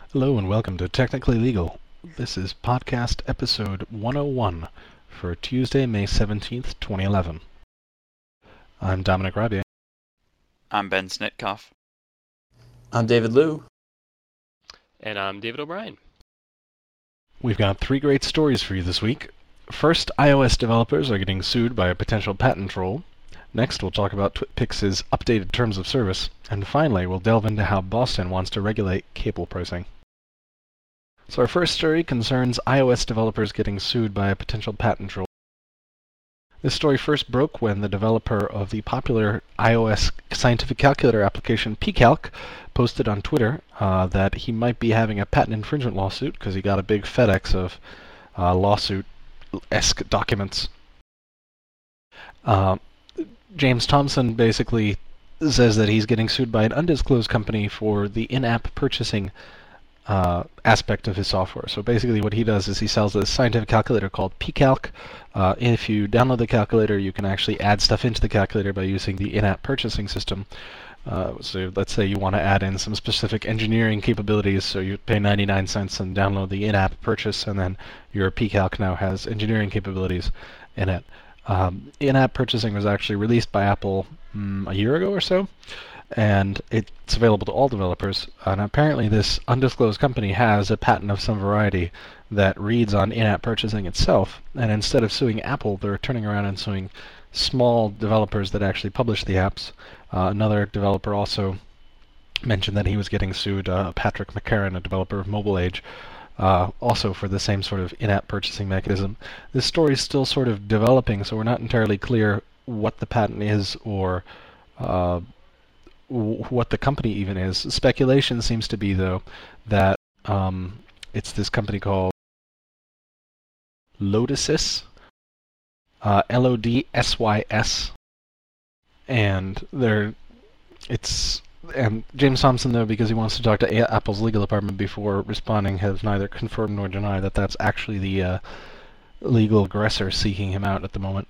Hello and welcome to Technically Legal. This is podcast episode 101 for Tuesday, May 17th, 2011. I'm Dominic Rabier. I'm Ben Snitkoff. I'm David Liu. And I'm David O'Brien. We've got three great stories for you this week. First, iOS developers are getting sued by a potential patent troll. Next, we'll talk about TwitPix's updated terms of service. And finally, we'll delve into how Boston wants to regulate cable pricing. So our first story concerns iOS developers getting sued by a potential patent troll. This story first broke when the developer of the popular iOS scientific calculator application pCalc posted on Twitter that he might be having a patent infringement lawsuit because he got a big FedEx of lawsuit-esque documents. James Thompson basically says that he's getting sued by an undisclosed company for the in-app purchasing aspect of his software. So basically what he does is he sells a scientific calculator called pCalc. If you download the calculator, you can actually add stuff into the calculator by using the in-app purchasing system. So let's say you want to add in some specific engineering capabilities, so you pay 99 cents and download the in-app purchase, and then your pCalc now has engineering capabilities in it. In-app purchasing was actually released by Apple a year ago or so, and it's available to all developers. And apparently this undisclosed company has a patent of some variety that reads on in-app purchasing itself, and instead of suing Apple, they're turning around and suing small developers that actually publish the apps. Another developer also mentioned that he was getting sued, Patrick McCarran, a developer of Mobile Age, also for the same sort of in-app purchasing mechanism. This story is still sort of developing, so we're not entirely clear what the patent is or what the company even is. Speculation seems to be, though, that it's this company called Lodsys, Lodsys, and James Thompson, though, because he wants to talk to Apple's legal department before responding, has neither confirmed nor denied that that's actually the legal aggressor seeking him out at the moment.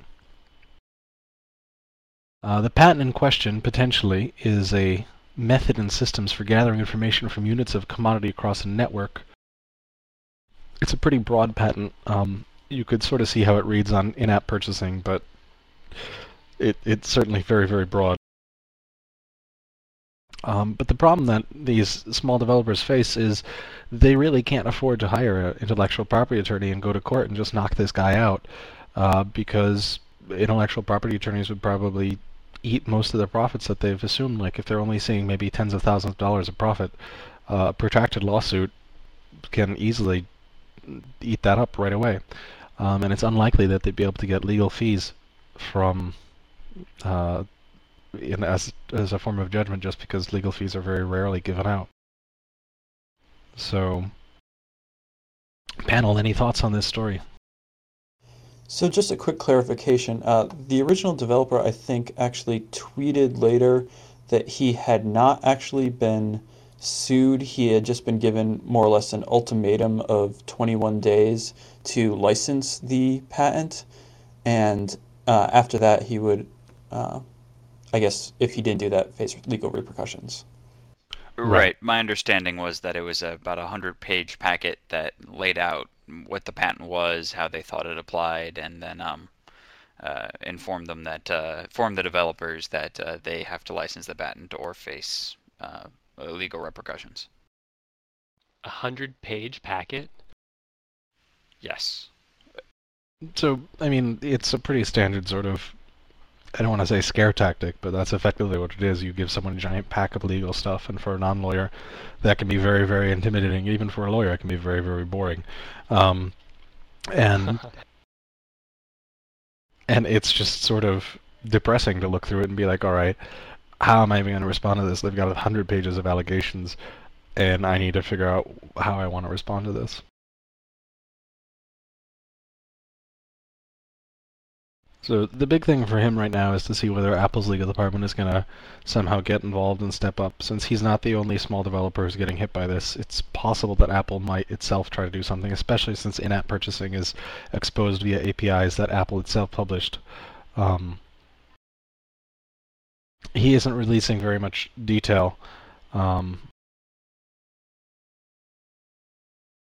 The patent in question, potentially, is a method and systems for gathering information from units of commodity across a network. It's a pretty broad patent. You could sort of see how it reads on in-app purchasing, but it's certainly very, very broad. But the problem that these small developers face is they really can't afford to hire an intellectual property attorney and go to court and just knock this guy out, because intellectual property attorneys would probably eat most of the profits that they've assumed. Like if they're only seeing maybe tens of thousands of dollars of profit, a protracted lawsuit can easily eat that up right away. And it's unlikely that they'd be able to get legal fees from as a form of judgment, just because legal fees are very rarely given out. So, panel, any thoughts on this story? So just a quick clarification. The original developer, I think, actually tweeted later that he had not actually been sued. He had just been given more or less an ultimatum of 21 days to license the patent. And after that, he would, I guess, if he didn't do that, face legal repercussions. Right. My understanding was that it was about a 100-page packet that laid out what the patent was, how they thought it applied, and then informed the developers that they have to license the patent or face legal repercussions. 100-page packet? Yes. So, I mean, it's a pretty standard sort of, I don't want to say scare tactic, but that's effectively what it is. You give someone a giant pack of legal stuff, and for a non-lawyer, that can be very, very intimidating. Even for a lawyer, it can be very, very boring. And it's just sort of depressing to look through it and be like, all right, how am I even going to respond to this? They've got 100 pages of allegations, and I need to figure out how I want to respond to this. So the big thing for him right now is to see whether Apple's legal department is going to somehow get involved and step up. Since he's not the only small developer who's getting hit by this, it's possible that Apple might itself try to do something, especially since in-app purchasing is exposed via APIs that Apple itself published. He isn't releasing very much detail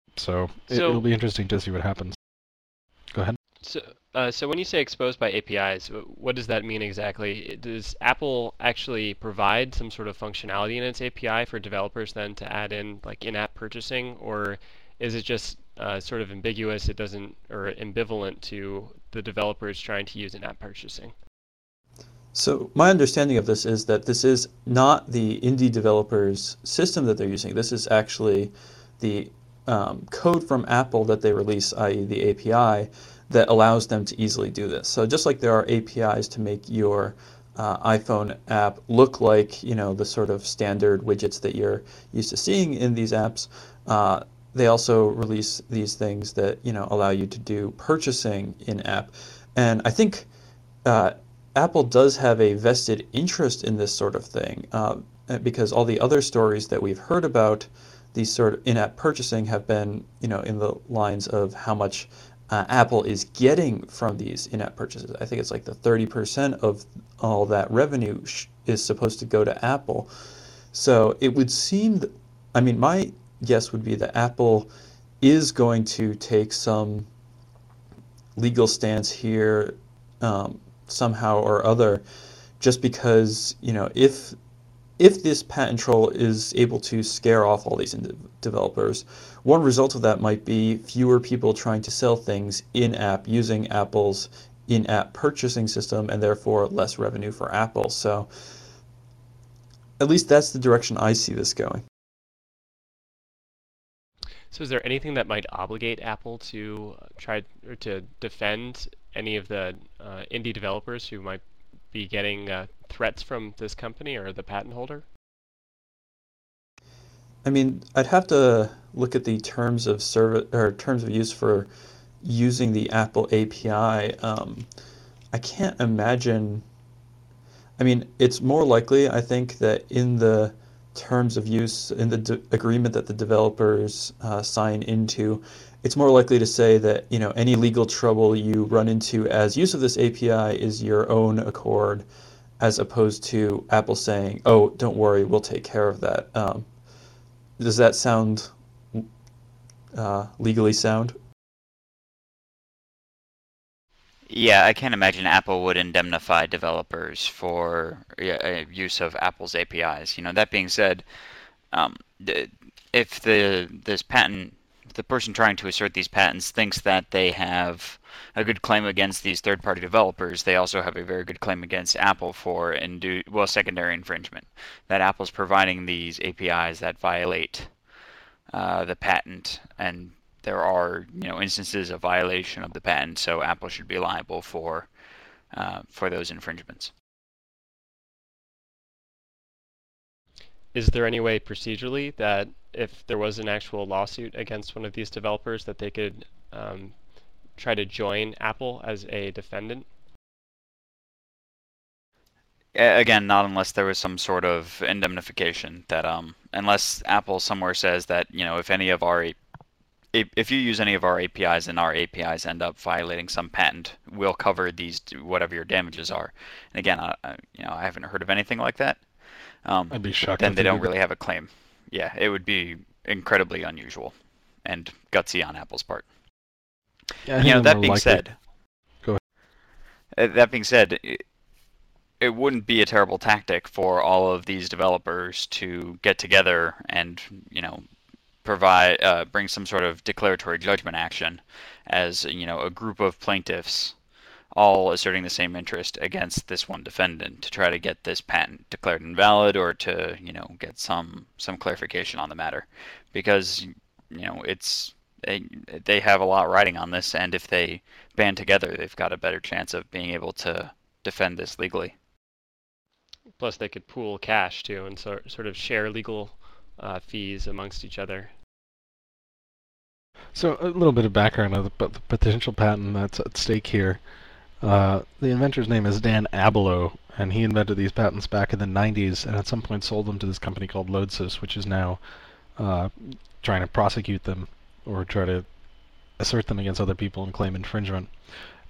So it'll be interesting to see what happens. Go ahead. So when you say exposed by APIs, what does that mean exactly? Does Apple actually provide some sort of functionality in its API for developers then to add in like in-app purchasing, or is it just sort of ambiguous? It doesn't, or ambivalent to the developers trying to use in-app purchasing? So my understanding of this is that this is not the indie developers' system that they're using. This is actually the code from Apple that they release, i.e. the API, that allows them to easily do this. So just like there are APIs to make your iPhone app look like, the sort of standard widgets that you're used to seeing in these apps, they also release these things that, allow you to do purchasing in-app. And I think Apple does have a vested interest in this sort of thing because all the other stories that we've heard about these sort of in-app purchasing have been, in the lines of how much Apple is getting from these in-app purchases. I think it's like the 30% of all that revenue is supposed to go to Apple. So it would seem that, my guess would be that Apple is going to take some legal stance here somehow or other, just because, if this patent troll is able to scare off all these developers, one result of that might be fewer people trying to sell things in-app using Apple's in-app purchasing system, and therefore less revenue for Apple. So at least that's the direction I see this going. So is there anything that might obligate Apple to try or to defend any of the indie developers who might be getting threats from this company or the patent holder? I'd have to look at the terms of service or terms of use for using the Apple API. I can't imagine. It's more likely, I think, that in the terms of use, in the agreement that the developers sign into, it's more likely to say that any legal trouble you run into as use of this API is your own accord, as opposed to Apple saying, "Oh, don't worry, we'll take care of that." Does that sound legally sound? Yeah, I can't imagine Apple would indemnify developers for use of Apple's APIs. That being said, if the person trying to assert these patents thinks that they have a good claim against these third-party developers, they also have a very good claim against Apple for secondary infringement. That Apple's providing these APIs that violate the patent, and there are instances of violation of the patent, so Apple should be liable for those infringements. Is there any way procedurally that if there was an actual lawsuit against one of these developers that they could try to join Apple as a defendant? Again, not unless there was some sort of indemnification that unless Apple somewhere says that if you use any of our APIs and our APIs end up violating some patent, we'll cover these whatever your damages are. And again, I haven't heard of anything like that. I'd be shocked. Then they don't really have a claim. Yeah, it would be incredibly unusual and gutsy on Apple's part. Yeah, that being said, go ahead. That being said, it wouldn't be a terrible tactic for all of these developers to get together and bring some sort of declaratory judgment action as a group of plaintiffs all asserting the same interest against this one defendant to try to get this patent declared invalid or to get some clarification on the matter, because they have a lot riding on this, and if they band together, they've got a better chance of being able to defend this legally. Plus, they could pool cash too and sort of share legal fees amongst each other. So a little bit of background of the potential patent that's at stake here. The inventor's name is Dan Abelo, and he invented these patents back in the 90s, and at some point sold them to this company called Lodsys, which is now trying to prosecute them or try to assert them against other people and claim infringement.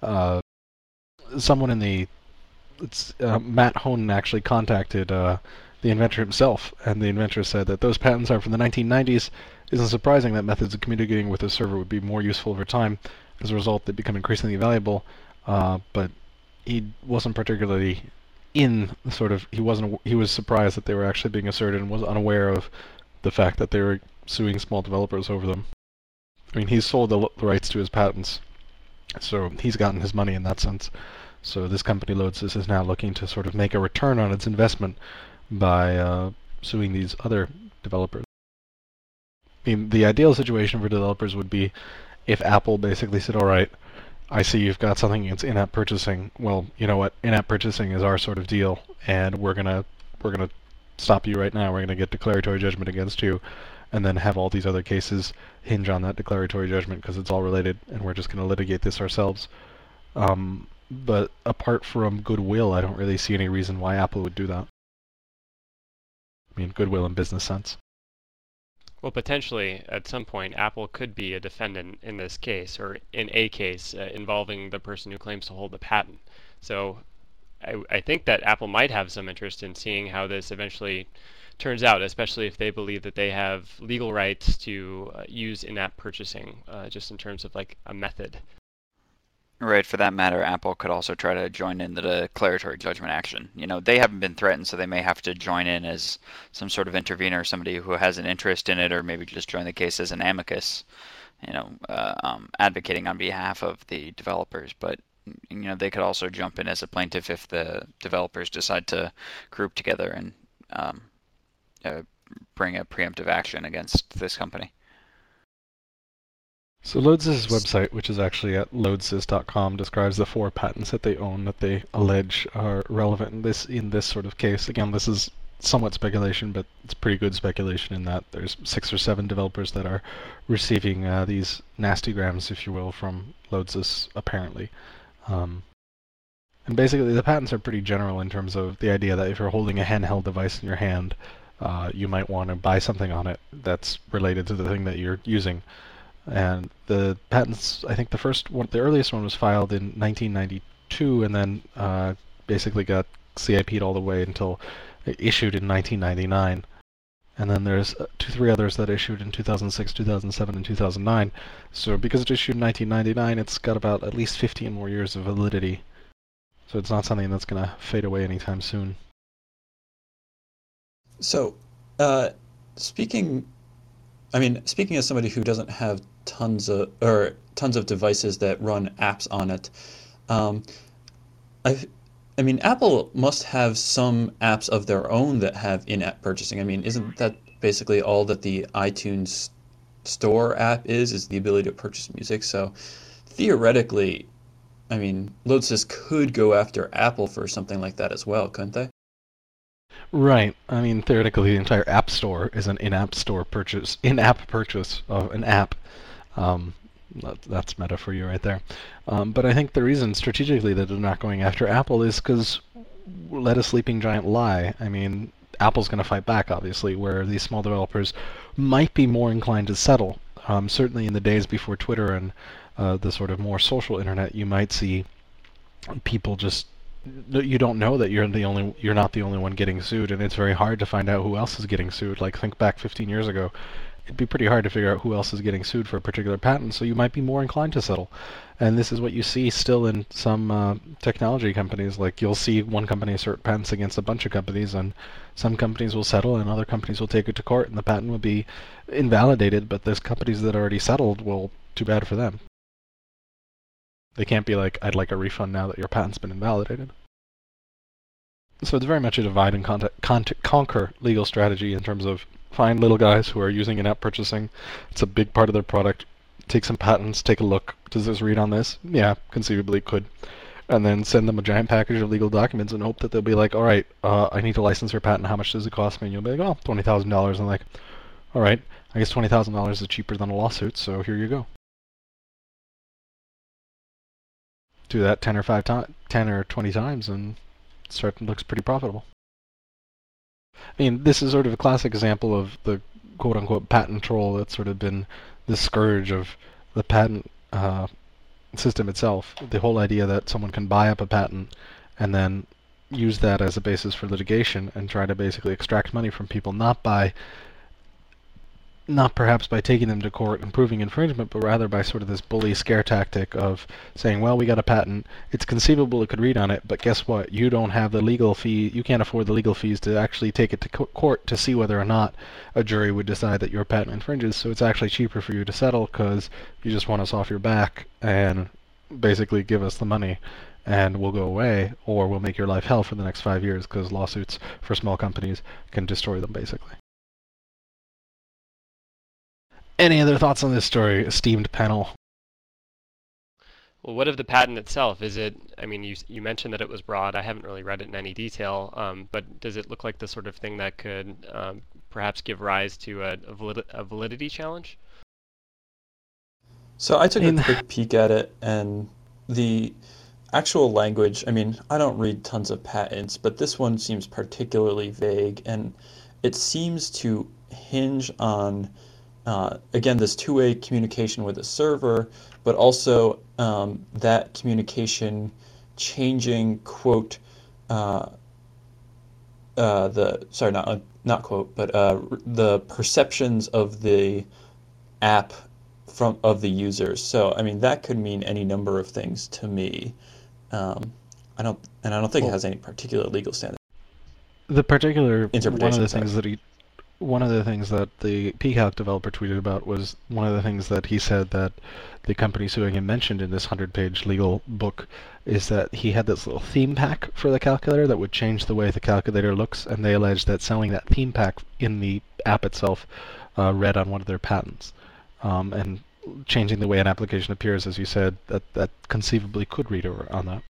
Someone in Matt Honan actually contacted the inventor himself, and the inventor said that those patents are from the 1990s. Isn't surprising that methods of communicating with the server would be more useful over time. As a result, they become increasingly valuable, but he wasn't particularly he was surprised that they were actually being asserted and was unaware of the fact that they were suing small developers over them. I mean, he's sold the rights to his patents, so he's gotten his money in that sense. So this company, Lodsys, is now looking to sort of make a return on its investment by suing these other developers. I mean, the ideal situation for developers would be if Apple basically said, all right, I see you've got something against in-app purchasing. Well, you know what? In-app purchasing is our sort of deal, and we're gonna stop you right now. We're gonna get declaratory judgment against you, and then have all these other cases hinge on that declaratory judgment because it's all related, and we're just gonna litigate this ourselves. But apart from goodwill, I don't really see any reason why Apple would do that. I mean, goodwill in business sense. Well, potentially, at some point, Apple could be a defendant in this case, or in a case involving the person who claims to hold the patent. So I think that Apple might have some interest in seeing how this eventually turns out, especially if they believe that they have legal rights to use in-app purchasing, just in terms of like a method. Right, for that matter, Apple could also try to join in the declaratory judgment action. You know, they haven't been threatened, so they may have to join in as some sort of intervener, somebody who has an interest in it, or maybe just join the case as an amicus, advocating on behalf of the developers. But, you know, they could also jump in as a plaintiff if the developers decide to group together and bring a preemptive action against this company. So Lodsys' website, which is actually at lodsys.com, describes the 4 patents that they own that they allege are relevant in this sort of case. Again, this is somewhat speculation, but it's pretty good speculation in that there's 6 or 7 developers that are receiving these nasty grams, if you will, from Lodsys, apparently. And basically, the patents are pretty general in terms of the idea that if you're holding a handheld device in your hand, you might want to buy something on it that's related to the thing that you're using. And the patents, I think the earliest one was filed in 1992, and then basically got CIP'd all the way until it issued in 1999. And then there's 2-3 others that issued in 2006, 2007, and 2009. So because it issued in 1999, it's got about at least 15 more years of validity. So it's not something that's going to fade away anytime soon. So, speaking as somebody who doesn't have tons of devices that run apps on it, I mean, Apple must have some apps of their own that have in-app purchasing. I mean, isn't that basically all that the iTunes Store app is the ability to purchase music? So theoretically, I mean, Lodsys could go after Apple for something like that as well, couldn't they? Right. I mean, theoretically, the entire App Store is an in-app purchase of an app. That's meta for you right there. But I think the reason strategically that they're not going after Apple is because let a sleeping giant lie. I mean, Apple's going to fight back, obviously, where these small developers might be more inclined to settle. Certainly in the days before Twitter and the sort of more social internet, you might see people just you don't know that you're not the only one getting sued, and it's very hard to find out who else is getting sued. Like, think back 15 years ago, it'd be pretty hard to figure out who else is getting sued for a particular patent, so you might be more inclined to settle. And this is what you see still in some technology companies. Like, you'll see one company assert patents against a bunch of companies, and some companies will settle and other companies will take it to court, and the patent will be invalidated, but those companies that already settled, well, too bad for them. They can't be like, I'd like a refund now that your patent's been invalidated. So it's very much a divide and conquer legal strategy in terms of find little guys who are using in-app purchasing. It's a big part of their product. Take some patents, take a look. Does this read on this? Yeah, conceivably could. And then send them a giant package of legal documents and hope that they'll be like, all right, I need to license your patent. How much does it cost me? And you'll be like, oh, $20,000. And like, all right, I guess $20,000 is cheaper than a lawsuit, so here you go. Do that 10 or 20 times and looks pretty profitable. I mean, this is sort of a classic example of the quote-unquote patent troll that's sort of been the scourge of the patent system itself. The whole idea that someone can buy up a patent and then use that as a basis for litigation and try to basically extract money from people, not perhaps by taking them to court and proving infringement, but rather by sort of this bully scare tactic of saying, well, we got a patent, it's conceivable it could read on it, but guess what? You don't have the legal fee, you can't afford the legal fees to actually take it to court to see whether or not a jury would decide that your patent infringes, so it's actually cheaper for you to settle because you just want us off your back and basically give us the money and we'll go away, or we'll make your life hell for the next 5 years because lawsuits for small companies can destroy them, basically. Any other thoughts on this story, esteemed panel? Well, what of the patent itself? Is it, I mean, you mentioned that it was broad. I haven't really read it in any detail, but does it look like the sort of thing that could perhaps give rise to a validity challenge? So I took a quick peek at it, and the actual language, I mean, I don't read tons of patents, but this one seems particularly vague, and it seems to hinge on again, this two-way communication with a server, but also that communication changing, quote, the perceptions of the app of the users. So, I mean, that could mean any number of things to me. I don't think it has any particular legal standard. The particular interpretation. One of the things that the pCalc developer tweeted about was one of the things that he said that the company suing him mentioned in this 100-page legal book is that he had this little theme pack for the calculator that would change the way the calculator looks, and they alleged that selling that theme pack in the app itself read on one of their patents. And changing the way an application appears, as you said, that conceivably could read on that.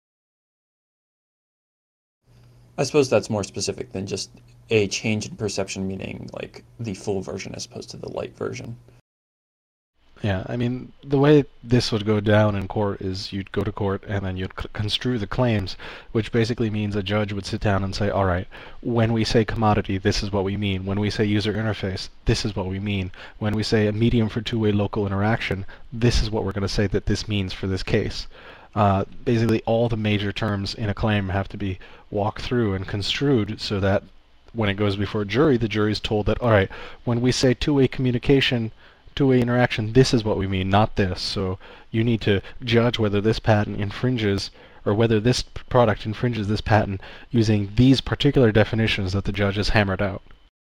I suppose that's more specific than just a change in perception, meaning like the full version as opposed to the light version. Yeah, I mean, the way this would go down in court is you'd go to court and then you'd construe the claims, which basically means a judge would sit down and say, all right, when we say commodity, this is what we mean. When we say user interface, this is what we mean. When we say a medium for two-way local interaction, this is what we're going to say that this means for this case. Basically, all the major terms in a claim have to be walked through and construed so that when it goes before a jury, the jury is told that, all right, when we say two-way communication, two-way interaction, this is what we mean, not this. So you need to judge whether this patent infringes or whether this product infringes this patent using these particular definitions that the judge has hammered out.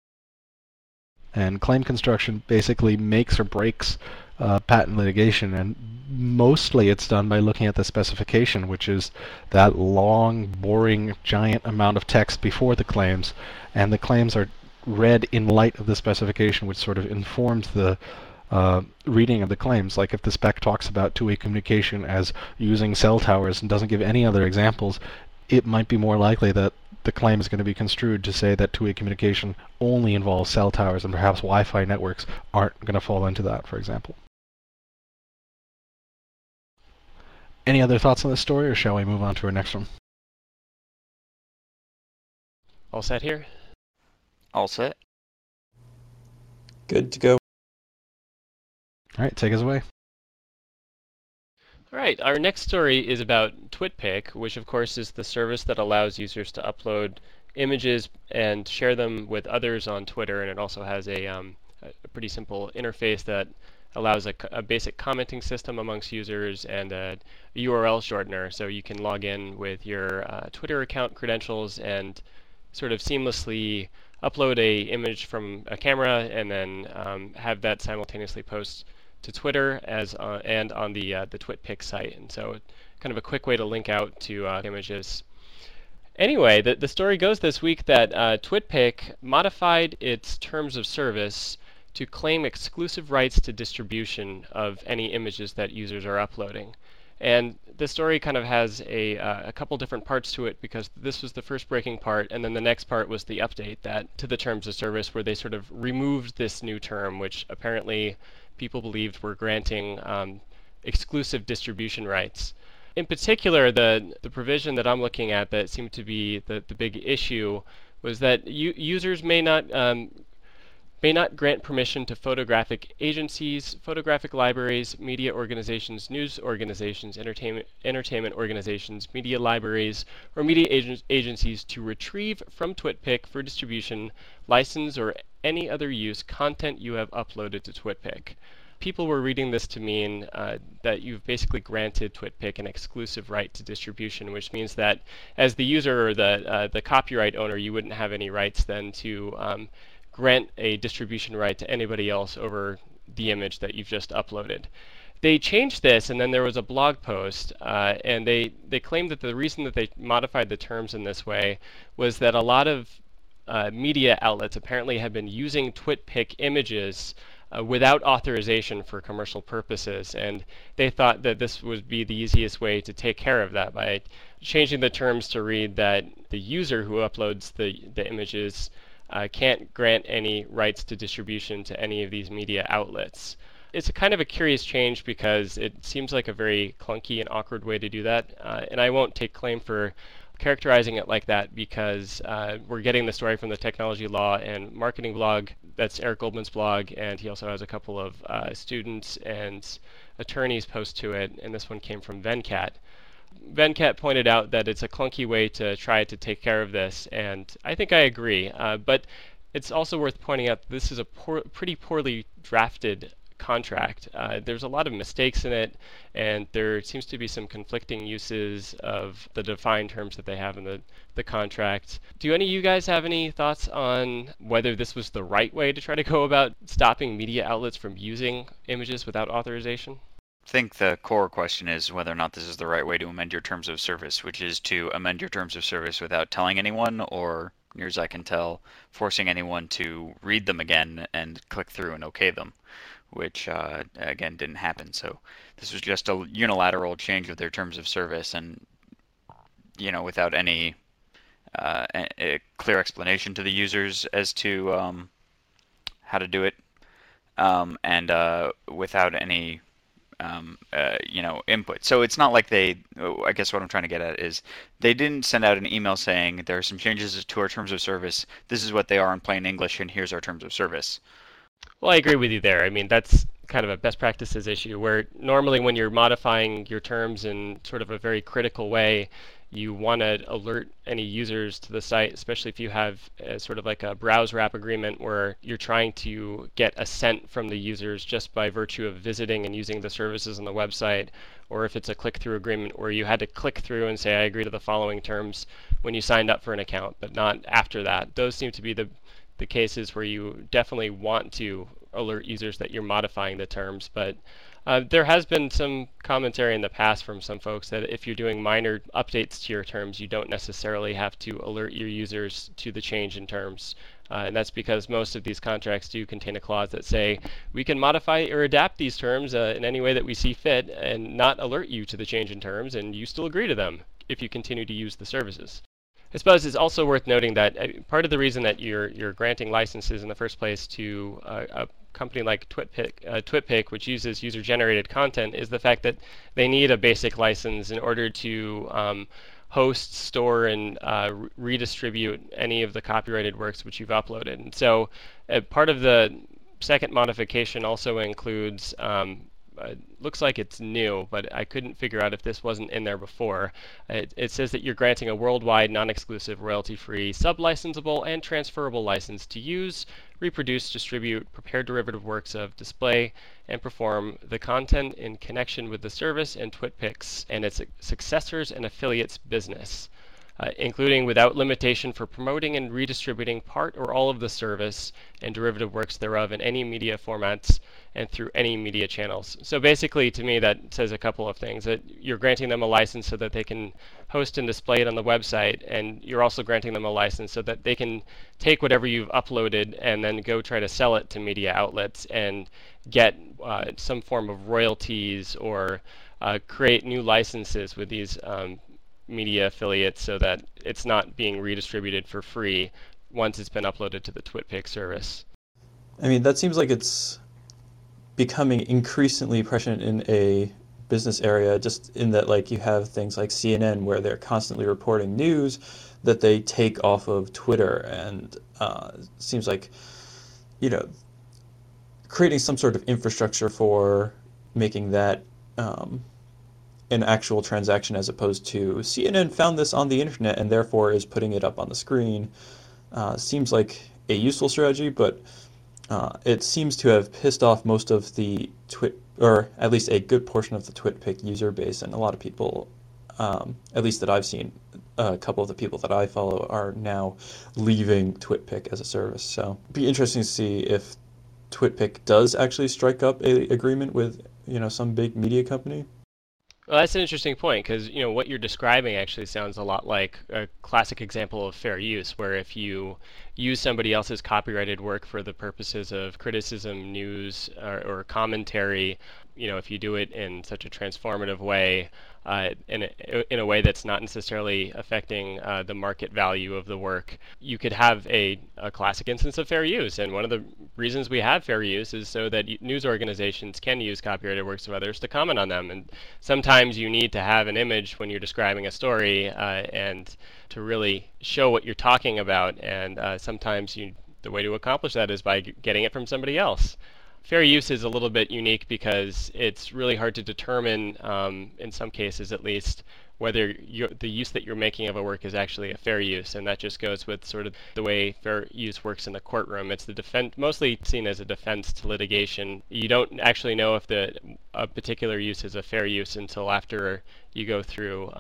And claim construction basically makes or breaks patent litigation, and mostly it's done by looking at the specification, which is that long, boring, giant amount of text before the claims, and the claims are read in light of the specification, which sort of informs the reading of the claims. Like if the spec talks about two-way communication as using cell towers and doesn't give any other examples, it might be more likely that the claim is going to be construed to say that two-way communication only involves cell towers, and perhaps Wi-Fi networks aren't going to fall into that, for example. Any other thoughts on this story, or shall we move on to our next one? All set here? All set. Good to go. All right, take us away. All right, our next story is about TwitPic, which of course is the service that allows users to upload images and share them with others on Twitter, and it also has a pretty simple interface that allows a basic commenting system amongst users and a URL shortener, so you can log in with your Twitter account credentials and sort of seamlessly upload a image from a camera and then have that simultaneously post to Twitter and on the TwitPic site. And so kind of a quick way to link out to images. Anyway, the story goes this week that TwitPic modified its terms of service to claim exclusive rights to distribution of any images that users are uploading. And the story kind of has a couple different parts to it, because this was the first breaking part, and then the next part was the update to the terms of service, where they sort of removed this new term, which apparently people believed were granting exclusive distribution rights. In particular, the provision that I'm looking at that seemed to be the big issue was that users may not may not grant permission to photographic agencies, photographic libraries, media organizations, news organizations, entertainment organizations, media libraries, or media agencies to retrieve from TwitPic for distribution, license, or any other use content you have uploaded to TwitPic. People were reading this to mean that you've basically granted TwitPic an exclusive right to distribution, which means that as the user or the copyright owner, you wouldn't have any rights then to grant a distribution right to anybody else over the image that you've just uploaded. They changed this, and then there was a blog post, and they claimed that the reason that they modified the terms in this way was that a lot of media outlets apparently have been using TwitPic images without authorization for commercial purposes, and they thought that this would be the easiest way to take care of that by changing the terms to read that the user who uploads the images can't grant any rights to distribution to any of these media outlets. It's a kind of a curious change because it seems like a very clunky and awkward way to do that, and I won't take claim for characterizing it like that because we're getting the story from the Technology Law and Marketing blog. That's Eric Goldman's blog, and he also has a couple of students and attorneys post to it, and this one came from Venkat. Venkat pointed out that it's a clunky way to try to take care of this, and I think I agree. But it's also worth pointing out this is a pretty poorly drafted contract. There's a lot of mistakes in it, and there seems to be some conflicting uses of the defined terms that they have in the contract. Do any of you guys have any thoughts on whether this was the right way to try to go about stopping media outlets from using images without authorization? I think the core question is whether or not this is the right way to amend your terms of service, which is to amend your terms of service without telling anyone, or, near as I can tell, forcing anyone to read them again and click through and okay them, which, again, didn't happen. So this was just a unilateral change of their terms of service and, without any a clear explanation to the users as to how to do it, and without any input. So it's not like I guess what I'm trying to get at is they didn't send out an email saying there are some changes to our terms of service. This is what they are in plain English, and here's our terms of service. Well, I agree with you there. I mean, that's kind of a best practices issue where normally when you're modifying your terms in sort of a very critical way, you want to alert any users to the site, especially if you have sort of like a browse wrap agreement where you're trying to get assent from the users just by virtue of visiting and using the services on the website, or if it's a click-through agreement where you had to click through and say, I agree to the following terms when you signed up for an account, but not after that. Those seem to be the cases where you definitely want to alert users that you're modifying the terms, but there has been some commentary in the past from some folks that if you're doing minor updates to your terms, you don't necessarily have to alert your users to the change in terms. And that's because most of these contracts do contain a clause that say we can modify or adapt these terms in any way that we see fit and not alert you to the change in terms, and you still agree to them if you continue to use the services. I suppose it's also worth noting that part of the reason that you're granting licenses in the first place to a company like TwitPic, which uses user-generated content, is the fact that they need a basic license in order to host, store, and redistribute any of the copyrighted works which you've uploaded. And so part of the second modification also includes looks like it's new, but I couldn't figure out if this wasn't in there before. It says that you're granting a worldwide, non-exclusive, royalty-free, sub-licensable, and transferable license to use, reproduce, distribute, prepare derivative works of, display, and perform the content in connection with the service and TwitPics and its successors and affiliates business, including without limitation for promoting and redistributing part or all of the service and derivative works thereof in any media formats and through any media channels. So basically, to me, that says a couple of things. That you're granting them a license so that they can host and display it on the website, and you're also granting them a license so that they can take whatever you've uploaded and then go try to sell it to media outlets and get some form of royalties or create new licenses with these media affiliates so that it's not being redistributed for free once it's been uploaded to the TwitPic service. I mean, that seems like it's becoming increasingly present in a business area, just in that like you have things like CNN where they're constantly reporting news that they take off of Twitter, and it seems like you know, creating some sort of infrastructure for making that an actual transaction as opposed to CNN found this on the internet and therefore is putting it up on the screen seems like a useful strategy, but it seems to have pissed off most of the or at least a good portion of the TwitPic user base, and a lot of people, at least that I've seen, a couple of the people that I follow are now leaving TwitPic as a service. So it'd be interesting to see if TwitPic does actually strike up a agreement with some big media company. Well, that's an interesting point because what you're describing actually sounds a lot like a classic example of fair use, where if you use somebody else's copyrighted work for the purposes of criticism, news, or commentary, if you do it in such a transformative way, in a way that's not necessarily affecting the market value of the work, you could have a classic instance of fair use. And one of the reasons we have fair use is so that news organizations can use copyrighted works of others to comment on them. And sometimes you need to have an image when you're describing a story and to really show what you're talking about. And sometimes the way to accomplish that is by getting it from somebody else. Fair use is a little bit unique because it's really hard to determine, in some cases at least, whether the use that you're making of a work is actually a fair use, and that just goes with sort of the way fair use works in the courtroom. It's mostly seen as a defense to litigation. You don't actually know if a particular use is a fair use until after you go through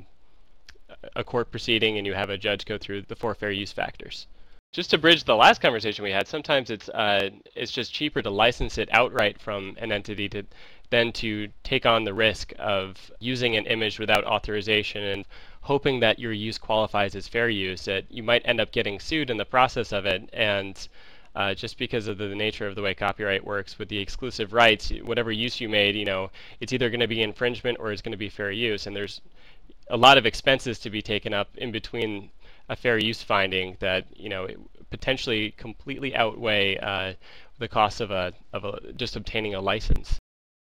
a court proceeding and you have a judge go through the 4 fair use factors. Just to bridge the last conversation we had, sometimes it's just cheaper to license it outright from an entity than to take on the risk of using an image without authorization and hoping that your use qualifies as fair use. That you might end up getting sued in the process of it, and just because of the nature of the way copyright works with the exclusive rights, whatever use you made, it's either going to be infringement or it's going to be fair use, and there's a lot of expenses to be taken up in between a fair use finding that potentially completely outweigh the cost of just obtaining a license.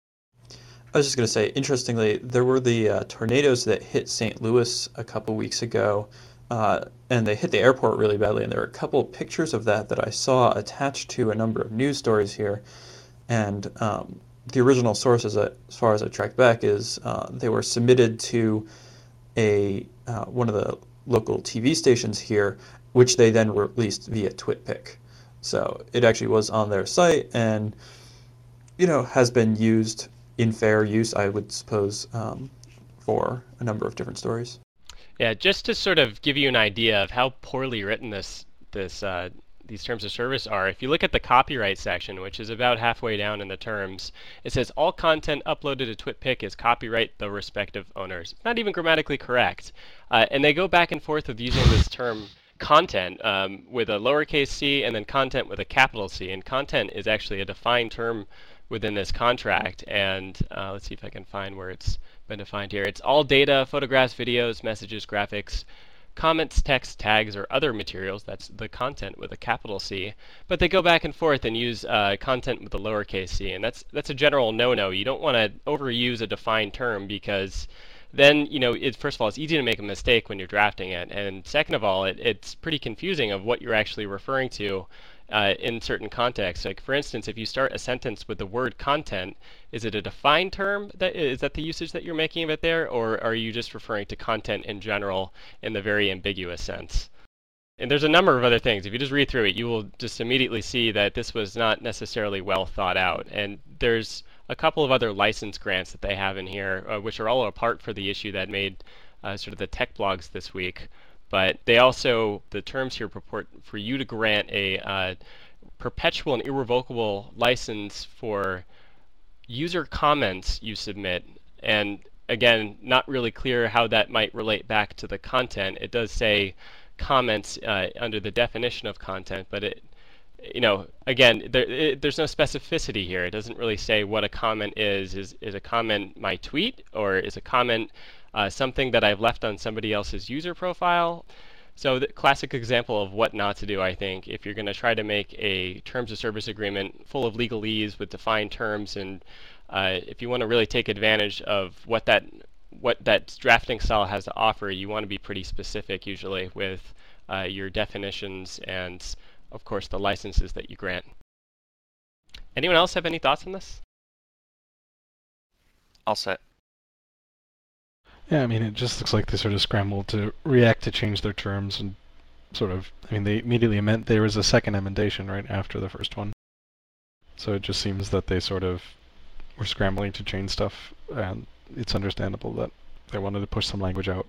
I was just going to say, interestingly, there were the tornadoes that hit St. Louis a couple weeks ago, and they hit the airport really badly. And there are a couple pictures of that I saw attached to a number of news stories here. And the original source, as far as I tracked back, is they were submitted to one of the local TV stations here, which they then released via TwitPic. So it actually was on their site and, has been used in fair use, I would suppose, for a number of different stories. Yeah, just to sort of give you an idea of how poorly written these terms of service are, if you look at the copyright section, which is about halfway down in the terms, it says all content uploaded to TwitPic is copyright the respective owners. Not even grammatically correct. And they go back and forth with using this term content with a lowercase c and then content with a capital C. And content is actually a defined term within this contract. And let's see if I can find where it's been defined here. It's all data, photographs, videos, messages, graphics, comments, text, tags, or other materials. That's the content with a capital C. But they go back and forth and use content with a lowercase c, and that's a general no-no. You don't want to overuse a defined term because then, first of all, it's easy to make a mistake when you're drafting it, and second of all, it's pretty confusing of what you're actually referring to in certain contexts. Like, for instance, if you start a sentence with the word content, is it a defined term? Is that the usage that you're making of it there, or are you just referring to content in general in the very ambiguous sense? And there's a number of other things. If you just read through it, you will just immediately see that this was not necessarily well thought out. And there's a couple of other license grants that they have in here, which are all apart for the issue that made sort of the tech blogs this week. But they also, the terms here purport for you to grant a perpetual and irrevocable license for user comments you submit. And again, not really clear how that might relate back to the content. It does say comments under the definition of content, but again, there's no specificity here. It doesn't really say what a comment is. Is a comment my tweet, or is a comment something that I've left on somebody else's user profile? So the classic example of what not to do, I think, if you're going to try to make a terms of service agreement full of legalese with defined terms, and if you want to really take advantage of what that drafting style has to offer, you want to be pretty specific usually with your definitions and, of course, the licenses that you grant. Anyone else have any thoughts on this? All set. Yeah, I mean, it just looks like they sort of scrambled to react to change their terms and sort of, I mean, they immediately meant there was a second emendation right after the first one. So it just seems that they sort of were scrambling to change stuff, and it's understandable that they wanted to push some language out,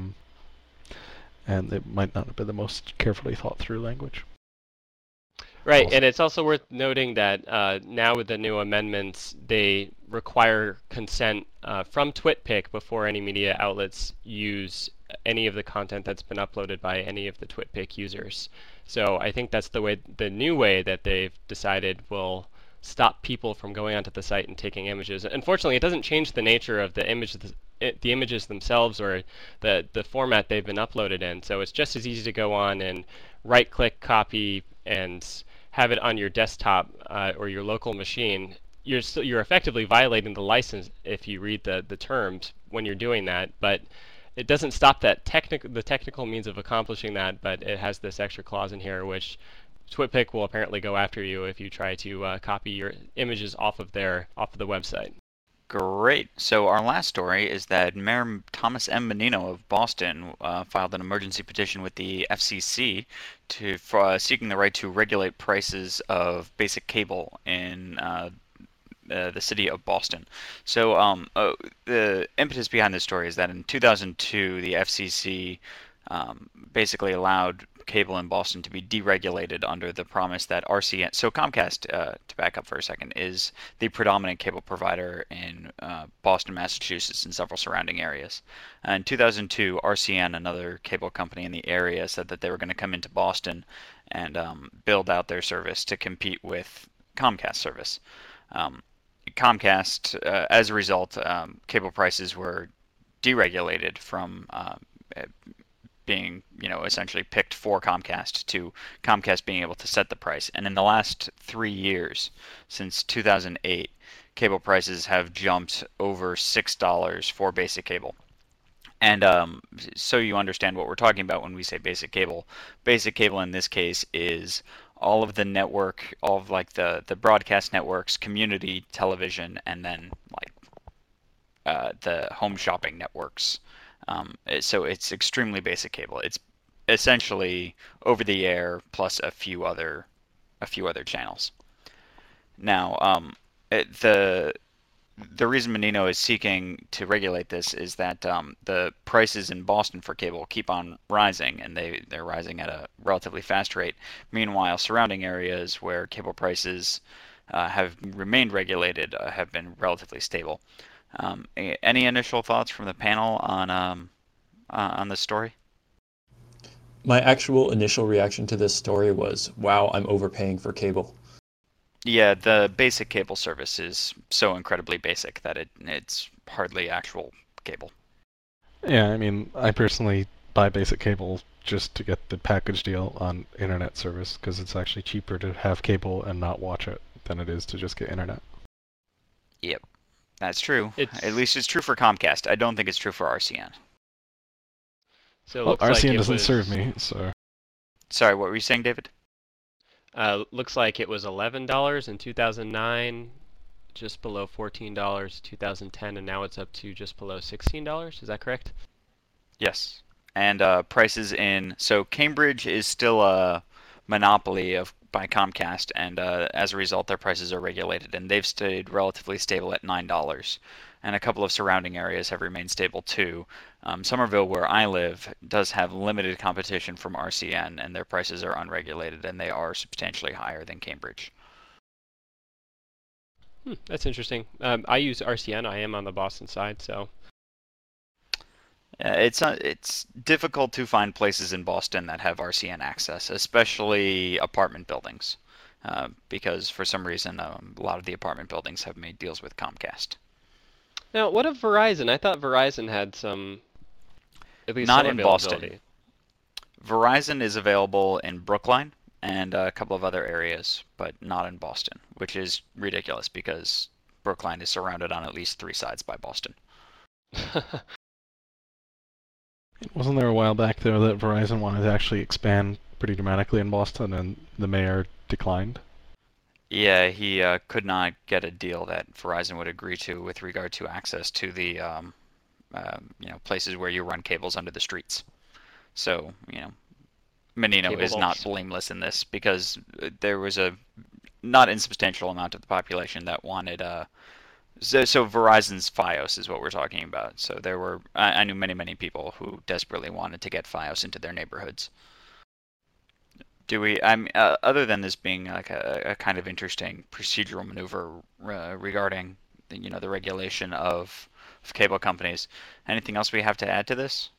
and it might not have been the most carefully thought through language. Right, Also. and it's also worth noting that now with the new amendments, they require consent from TwitPic before any media outlets use any of the content that's been uploaded by any of the TwitPic users. So I think that's the new way that they've decided will stop people from going onto the site and taking images. Unfortunately, it doesn't change the nature of the images themselves or the format they've been uploaded in. So it's just as easy to go on and right-click, copy, and have it on your desktop or your local machine. You're effectively violating the license if you read the terms when you're doing that, but it doesn't stop the technical means of accomplishing that, but it has this extra clause in here which TwitPic will apparently go after you if you try to copy your images off of the website. Great. So our last story is that Mayor Thomas M. Menino of Boston filed an emergency petition with the FCC for seeking the right to regulate prices of basic cable in the city of Boston. So the impetus behind this story is that in 2002, the FCC basically allowed cable in Boston to be deregulated under the promise that RCN, so Comcast, to back up for a second, is the predominant cable provider in Boston, Massachusetts, and several surrounding areas. In 2002, RCN, another cable company in the area, said that they were going to come into Boston and build out their service to compete with Comcast service. Comcast, as a result, cable prices were deregulated from being, essentially picked for Comcast to Comcast being able to set the price. And in the last 3 years, since 2008, cable prices have jumped over $6 for basic cable. And so you understand what we're talking about when we say basic cable. Basic cable in this case is all of the network, all of like the broadcast networks, community television, and then like the home shopping networks. So it's extremely basic cable. It's essentially over the air plus a few other channels. Now, the reason Menino is seeking to regulate this is that the prices in Boston for cable keep on rising, and they're rising at a relatively fast rate. Meanwhile, surrounding areas where cable prices have remained regulated have been relatively stable. Any initial thoughts from the panel on this story? My actual initial reaction to this story was, wow, I'm overpaying for cable. Yeah, the basic cable service is so incredibly basic that it's hardly actual cable. Yeah, I mean, I personally buy basic cable just to get the package deal on internet service because it's actually cheaper to have cable and not watch it than it is to just get internet. Yep. That's true. At least it's true for Comcast. I don't think it's true for RCN. So well, RCN doesn't serve me, so... Sorry, what were you saying, David? Looks like it was $11 in 2009, just below $14 in 2010, and now it's up to just below $16. Is that correct? Yes. And prices in... So Cambridge is still a monopoly by Comcast, and as a result, their prices are regulated, and they've stayed relatively stable at $9. And a couple of surrounding areas have remained stable too. Somerville, where I live, does have limited competition from RCN, and their prices are unregulated, and they are substantially higher than Cambridge. That's interesting. I use RCN. I am on the Boston side, so... It's difficult to find places in Boston that have RCN access, especially apartment buildings, because for some reason a lot of the apartment buildings have made deals with Comcast. Now, what of Verizon? I thought Verizon had some, at least not some in availability. Boston. Verizon is available in Brookline and a couple of other areas, but not in Boston, which is ridiculous because Brookline is surrounded on at least 3 sides by Boston. Wasn't there a while back, though, that Verizon wanted to actually expand pretty dramatically in Boston, and the mayor declined? Yeah, he could not get a deal that Verizon would agree to with regard to access to the places where you run cables under the streets. So, Menino Cable is not box. blameless in this because there was a not insubstantial amount of the population that wanted so Verizon's FiOS is what we're talking about. So there were I knew many people who desperately wanted to get FiOS into their neighborhoods. Do we? Other than this being like a kind of interesting procedural maneuver regarding the regulation of cable companies. Anything else we have to add to this?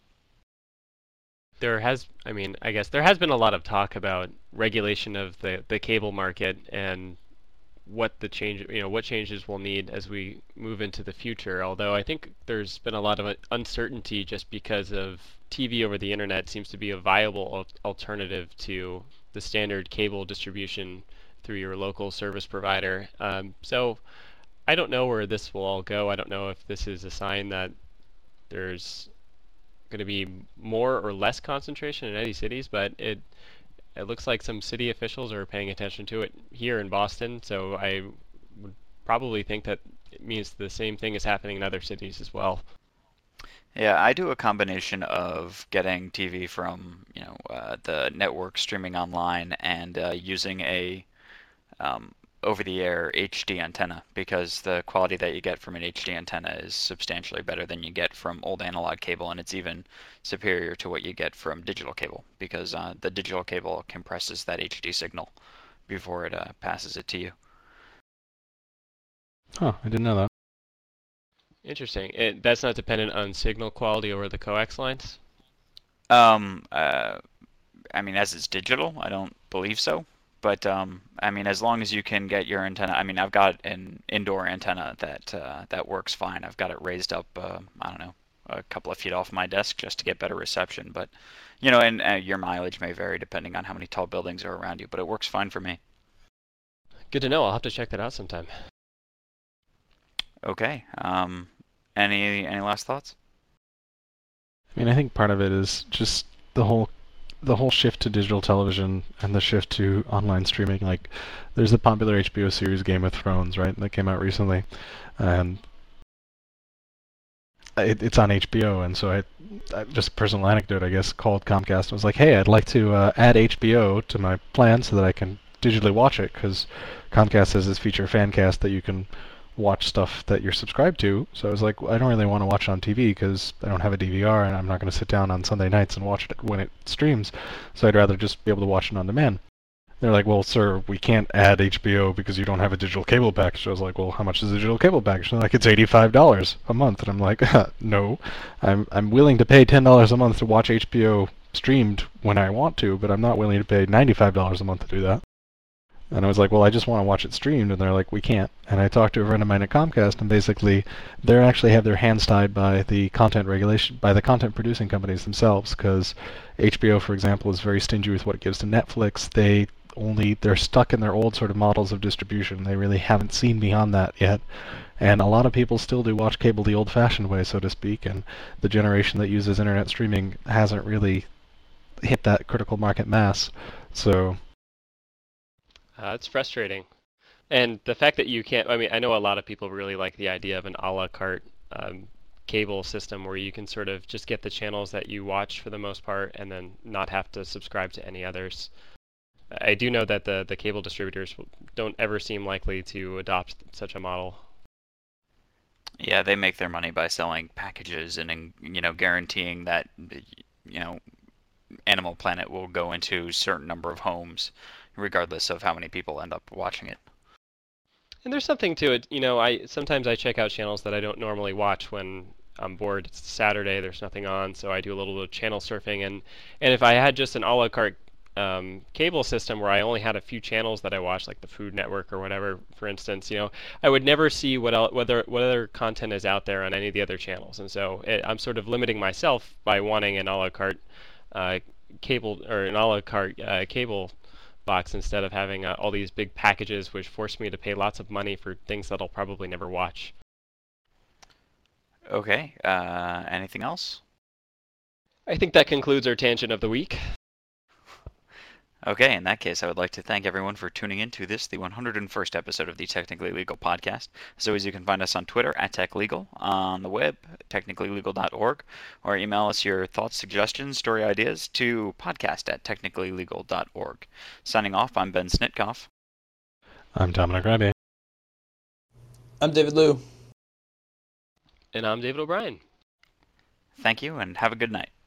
I guess there has been a lot of talk about regulation of the cable market and what changes we'll need as we move into the future. Although I think there's been a lot of uncertainty just because of TV over the internet seems to be a viable alternative to the standard cable distribution through your local service provider. So I don't know where this will all go. I don't know if this is a sign that there's going to be more or less concentration in any cities, but it looks like some city officials are paying attention to it here in Boston, so I would probably think that it means the same thing is happening in other cities as well. Yeah, I do a combination of getting TV from the network streaming online and using a um, over-the-air HD antenna because the quality that you get from an HD antenna is substantially better than you get from old analog cable, and it's even superior to what you get from digital cable because the digital cable compresses that HD signal before it passes it to you. Oh, I didn't know that. Interesting. That's not dependent on signal quality over the coax lines? Um, uh, I mean, as it's digital, I don't believe so. But I mean, as long as you can get your antenna, I mean, I've got an indoor antenna that works fine. I've got it raised up, I don't know, a couple of feet off my desk just to get better reception. But and your mileage may vary depending on how many tall buildings are around you. But it works fine for me. Good to know. I'll have to check that out sometime. Okay. Any last thoughts? I mean, I think part of it is just the whole shift to digital television and the shift to online streaming. Like, there's the popular HBO series Game of Thrones, right? That came out recently, and it's on HBO. And so I just a personal anecdote, I guess, called Comcast and was like, "Hey, I'd like to add HBO to my plan so that I can digitally watch it," because Comcast has this feature, Fancast, that you can watch stuff that you're subscribed to. So I was like, I don't really want to watch it on TV because I don't have a DVR and I'm not going to sit down on Sunday nights and watch it when it streams. So I'd rather just be able to watch it on demand. They're like, well, sir, we can't add HBO because you don't have a digital cable package. So I was like, well, how much is a digital cable package? And they're like, it's $85 a month. And I'm like, no, I'm willing to pay $10 a month to watch HBO streamed when I want to, but I'm not willing to pay $95 a month to do that. And I was like, well, I just want to watch it streamed. And they're like, we can't. And I talked to a friend of mine at Comcast, and basically, they actually have their hands tied by the content regulation, by the content producing companies themselves, because HBO, for example, is very stingy with what it gives to Netflix. They're stuck in their old sort of models of distribution. They really haven't seen beyond that yet. And a lot of people still do watch cable the old-fashioned way, so to speak, and the generation that uses internet streaming hasn't really hit that critical market mass. So It's frustrating. And the fact that you can't, I mean, I know a lot of people really like the idea of an a la carte cable system where you can sort of just get the channels that you watch for the most part and then not have to subscribe to any others. I do know that the cable distributors don't ever seem likely to adopt such a model. Yeah, they make their money by selling packages and guaranteeing that you know Animal Planet will go into a certain number of homes, regardless of how many people end up watching it. And there's something to it, I sometimes I check out channels that I don't normally watch when I'm bored. It's Saturday, there's nothing on, so I do a little bit of channel surfing. And if I had just an a la carte cable system where I only had a few channels that I watched, like the Food Network or whatever, for instance, I would never see what other content is out there on any of the other channels. And so I'm sort of limiting myself by wanting an a la carte cable or an a la carte cable box instead of having all these big packages which force me to pay lots of money for things that I'll probably never watch. Okay, anything else? I think that concludes our tangent of the week. Okay, in that case, I would like to thank everyone for tuning in to this, the 101st episode of the Technically Legal podcast. As always, you can find us on Twitter @TechLegal, on the web, technicallylegal.org, or email us your thoughts, suggestions, story ideas to podcast@technicallylegal.org. Signing off, I'm Ben Snitkoff. I'm Dominic Rabe. I'm David Liu. And I'm David O'Brien. Thank you, and have a good night.